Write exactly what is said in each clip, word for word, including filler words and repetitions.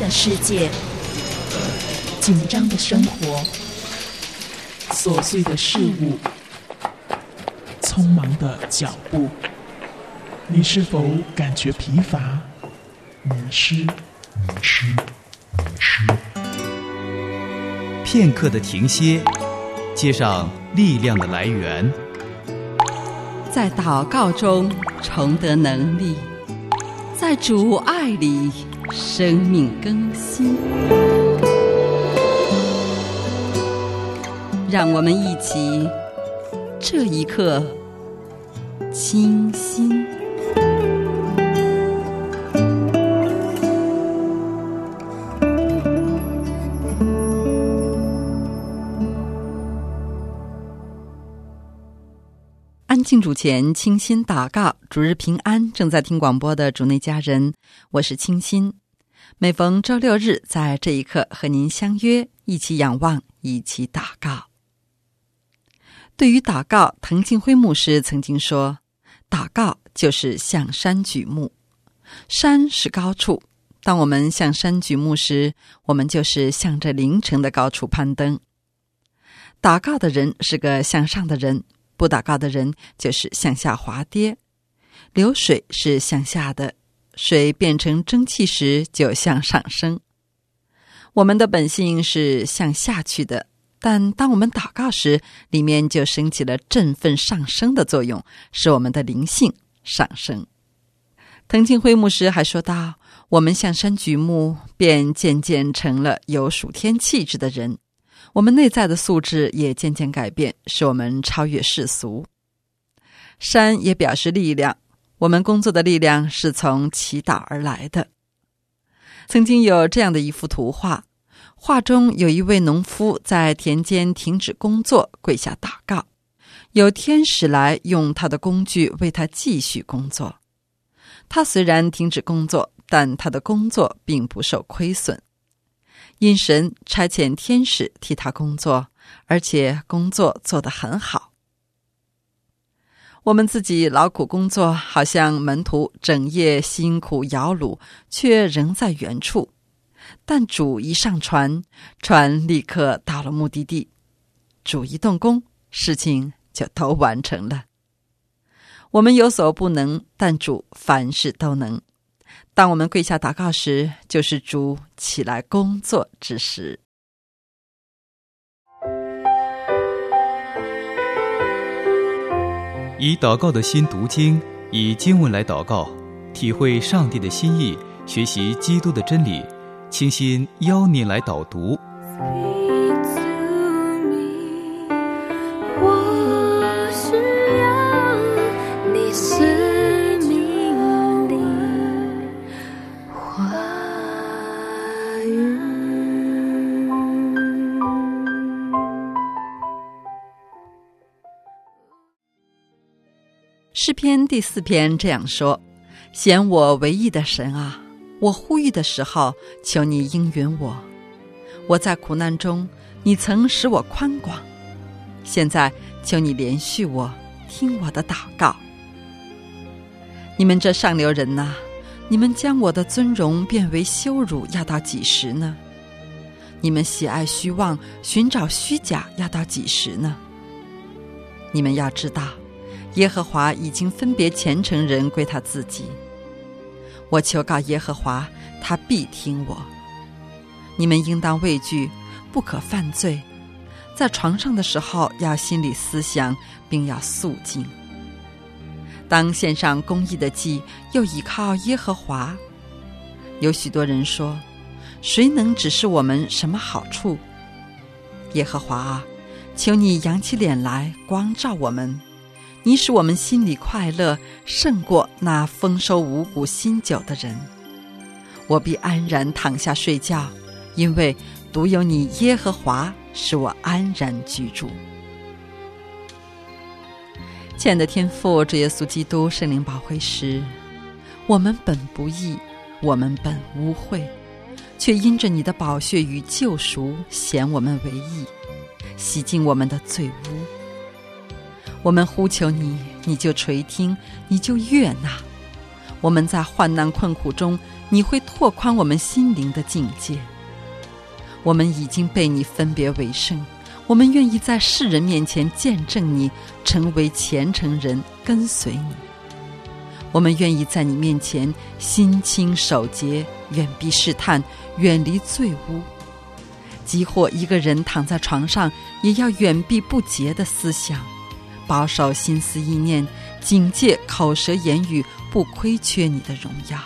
的世界，紧张的生活，琐碎的事物，匆忙的脚步，你是否感觉疲乏、迷失？迷失，迷失。 片刻的停歇，接上力量的来源， 在祷告中重得能力，在主爱里生命更新。让我们一起这一刻清心。安静主前，清心祷告，主日平安。正在听广播的主内家人，我是清心。每逢周六日，在这一刻和您相约，一起仰望，一起祷告。对于祷告，滕敬辉牧师曾经说，祷告就是向山举目。山是高处，当我们向山举目时，我们就是向着凌晨的高处攀登。祷告的人是个向上的人，不祷告的人就是向下滑跌。流水是向下的，水变成蒸汽时就向上升。我们的本性是向下去的，但当我们祷告时，里面就升起了振奋上升的作用，使我们的灵性上升。滕敬辉牧师还说道，我们向山举目，便渐渐成了有属天气质的人，我们内在的素质也渐渐改变，使我们超越世俗。山也表示力量，我们工作的力量是从祈祷而来的。曾经有这样的一幅图画，画中有一位农夫在田间停止工作，跪下祷告，有天使来用他的工具为他继续工作。他虽然停止工作，但他的工作并不受亏损，因神差遣天使替他工作，而且工作做得很好。我们自己劳苦工作，好像门徒整夜辛苦摇橹，却仍在原处。但主一上船，船立刻到了目的地。主一动工，事情就都完成了。我们有所不能，但主凡事都能。当我们跪下祷告时，就是主起来工作之时。 以祷告的心读经，以经文来祷告，体会上帝的心意，学习基督的真理。清心邀您来导读。 诗篇第四篇这样说，显我为义的神啊，我呼吁的时候，求你应允我。我在苦难中，你曾使我宽广，现在求你怜恤我，听我的祷告。你们这上流人哪，你们将我的尊荣变为羞辱，要到几时呢？你们喜爱虚妄，寻找虚假，要到几时呢？你们要知道，耶和华已经分别虔诚人归他自己。我求告耶和华，他必听我。你们应当畏惧，不可犯罪。在床上的时候，要心里思想，并要肃静。当献上公义的祭，又倚靠耶和华。有许多人说，谁能指示我们什么好处？耶和华啊，求你扬起脸来，光照我们。你使我们心里快乐，胜过那丰收五谷新酒的人。我必安然躺下睡觉，因为独有你耶和华使我安然居住。亲爱的天父，主耶稣基督圣灵保惠师，我们本不义，我们本污秽，却因着你的宝血与救赎，显我们为义，洗净我们的罪污。我们呼求你，你就垂听，你就悦纳。 我们在患难困苦中，你会拓宽我们心灵的境界。我们已经被你分别为圣，我们愿意在世人面前见证你，成为虔诚人，跟随你。我们愿意在你面前心清守洁，远避试探，远离罪污。即或一个人躺在床上，也要远避不洁的思想，保守心思意念，警戒口舌言语，不亏缺你的荣耀。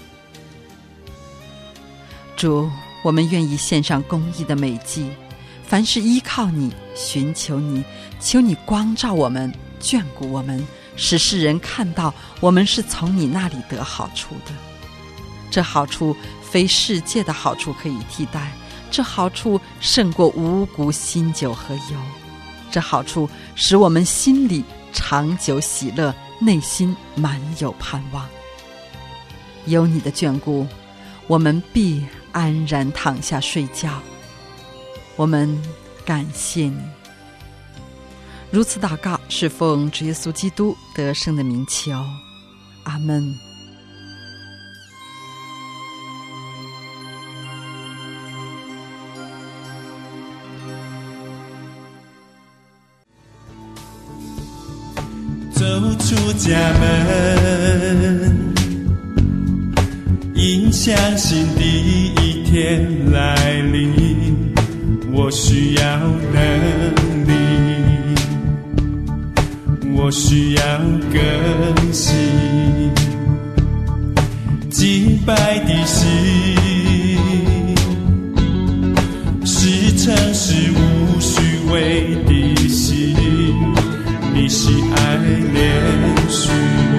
主，我们愿意献上公义的美祭，凡是依靠你，寻求你，求你光照我们，眷顾我们，使世人看到我们是从你那里得好处的。这好处非世界的好处可以替代，这好处胜过五谷新酒和油。这好处使我们心里长久喜乐，内心满有盼望。有你的眷顾，我们必安然躺下睡觉。我们感谢你。如此祷告，是奉主耶稣基督得胜的名求，阿们。 走出家门，因相信第一天来临，我需要能力，我需要更新，敬拜的心是诚实无虚伪的心，你是爱连续，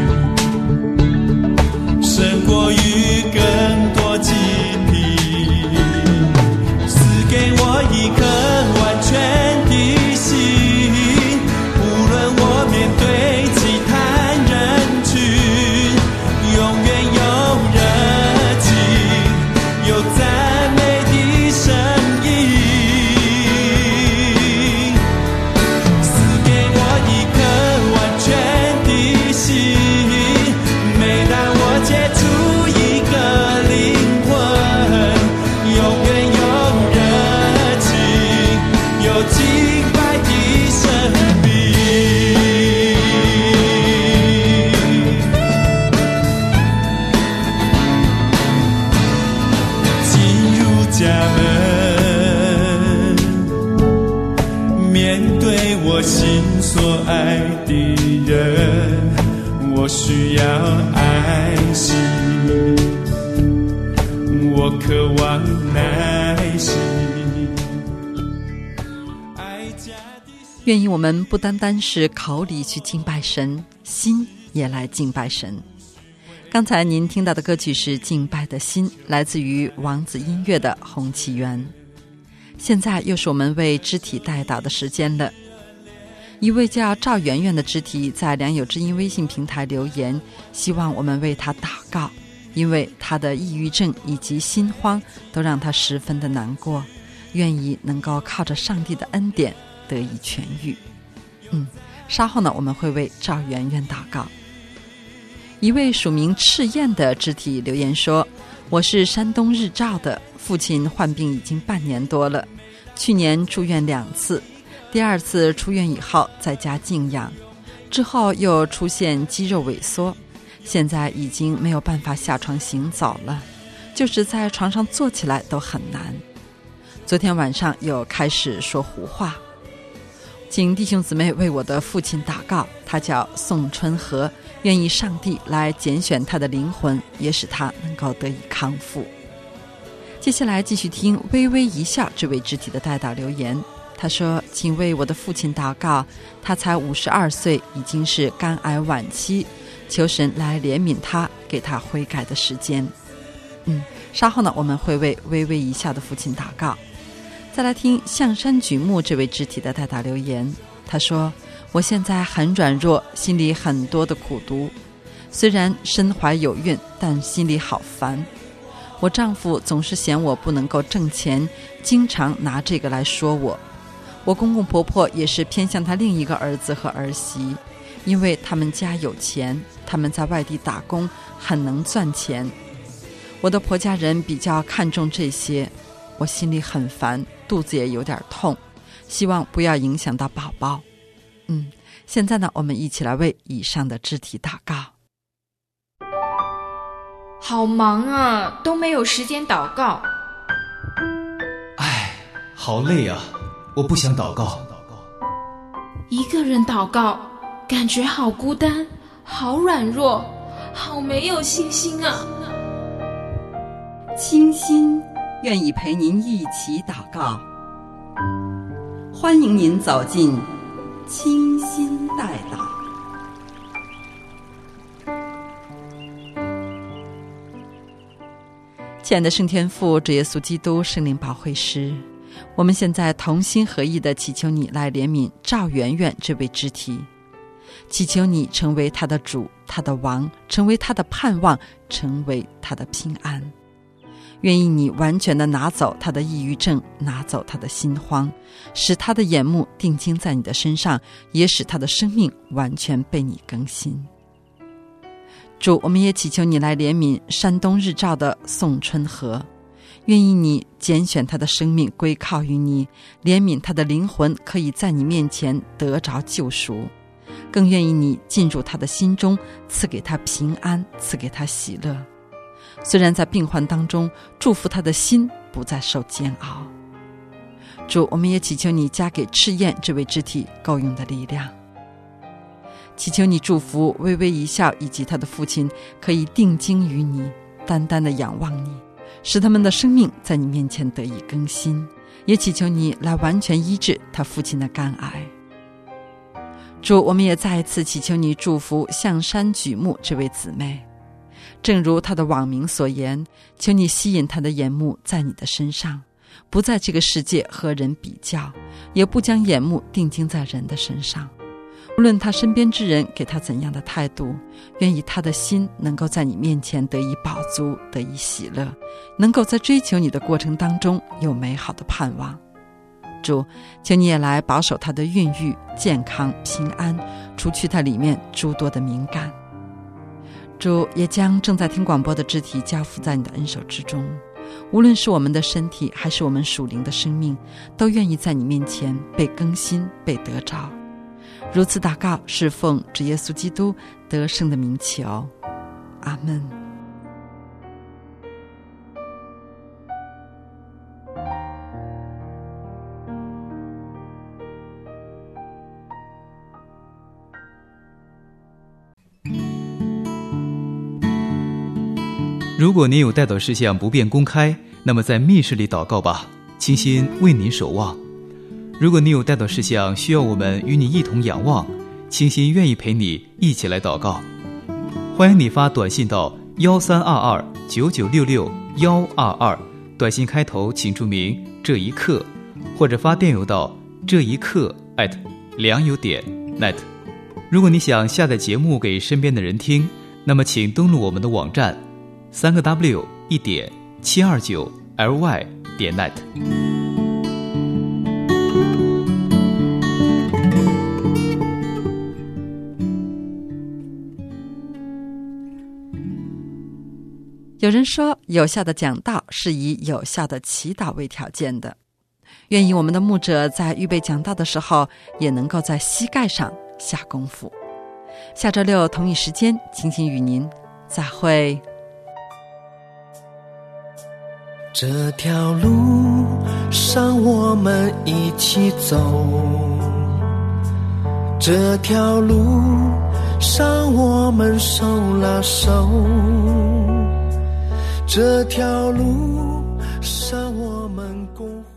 胜过于更多疾病，赐给我一颗完全的心，无论我面对其他人群，永远有热情，有赞美的声音，心所爱的人，我需要爱心，我渴望耐心。 愿意我们不单单是口里去敬拜神，心也来敬拜神。刚才您听到的歌曲是《敬拜的心》，来自于王子音乐的《红旗园》。现在又是我们为肢体代祷的时间了。一位叫赵媛媛的肢体在良友之音微信平台留言，希望我们为她祷告，因为她的抑郁症以及心慌都让她十分的难过，愿意能够靠着上帝的恩典得以痊愈。嗯，稍后呢，我们会为赵媛媛祷告。一位署名赤焰的肢体留言说，我是山东日照的，父亲患病已经半年多了，去年住院两次，第二次出院以后在家静养，之后又出现肌肉萎缩，现在已经没有办法下床行走了，就是在床上坐起来都很难。昨天晚上又开始说胡话，请弟兄姊妹为我的父亲祷告，他叫宋春和，愿意上帝来拣选他的灵魂，也使他能够得以康复。接下来继续听微微一笑这位肢体的代祷留言，他说，请为我的父亲祷告，他才五十二岁，已经是肝癌晚期，求神来怜悯他，给他悔改的时间。嗯，稍后呢，我们会为微微一笑的父亲祷告。再来听象山举目这位肢体的代祷留言，他说，我现在很软弱，心里很多的苦毒，虽然身怀有孕，但心里好烦。我丈夫总是嫌我不能够挣钱，经常拿这个来说我。我公公婆婆也是偏向他另一个儿子和儿媳，因为他们家有钱， 他们在外地打工，很能赚钱。我的婆家人比较看重这些，我心里很烦，肚子也有点痛，希望不要影响到宝宝。嗯，现在呢，我们一起来为以上的肢体祷告。 好忙啊，都没有时间祷告。 唉，好累啊，我不想祷告。 一个人祷告，感觉好孤单，好软弱，好没有信心啊。 清心愿意陪您一起祷告，欢迎您走进清心代祷。亲爱的圣天父，主耶稣基督，圣灵保惠师，我们现在同心合意地祈求你来怜悯赵圆圆这位肢体，祈求你成为他的主，他的王，成为他的盼望，成为他的平安。愿意你完全地拿走他的抑郁症，拿走他的心慌，使他的眼目定睛在你的身上，也使他的生命完全被你更新。主，我们也祈求你来怜悯山东日照的宋春和，愿意你拣选他的生命归靠于你，怜悯他的灵魂可以在你面前得着救赎，更愿意你进入他的心中，赐给他平安，赐给他喜乐。虽然在病患当中，祝福他的心不再受煎熬。主，我们也祈求你加给赤焰这位肢体够用的力量，祈求你祝福微微一笑以及他的父亲可以定睛于你，单单的仰望你，使他们的生命在你面前得以更新，也祈求你来完全医治他父亲的肝癌。主，我们也再一次祈求你祝福象山举目这位姊妹，正如他的网名所言，求你吸引他的眼目在你的身上，不在这个世界和人比较，也不将眼目定睛在人的身上。无论他身边之人给他怎样的态度，愿意他的心能够在你面前得以饱足，得以喜乐，能够在追求你的过程当中有美好的盼望。主，求你也来保守他的孕育、健康、平安，除去他里面诸多的敏感。主，也将正在听广播的肢体交付在你的恩手之中，无论是我们的身体还是我们属灵的生命，都愿意在你面前被更新，被得着。如此祷告，是奉主耶稣基督得胜的名求，阿们。 如果您有代祷事项不便公开，那么在密室里祷告吧，清心为您守望。如果你有代祷事项需要我们与你一同仰望，清心愿意陪你一起来祷告。欢迎你发短信到幺三二二九九六六幺二二，短信开头请注明这一刻，或者发电邮到这一刻 at 良友点 net。如果你想下载节目给身边的人听，那么请登录我们的网站三个 W 一点七二九 L Y 点 net。 有人说，有效的讲道是以有效的祈祷为条件的。愿意我们的牧者在预备讲道的时候，也能够在膝盖上下功夫。下周六同一时间，清心与您再会。 这条路上我们一起走，这条路上我们手拉手，这条路上我们共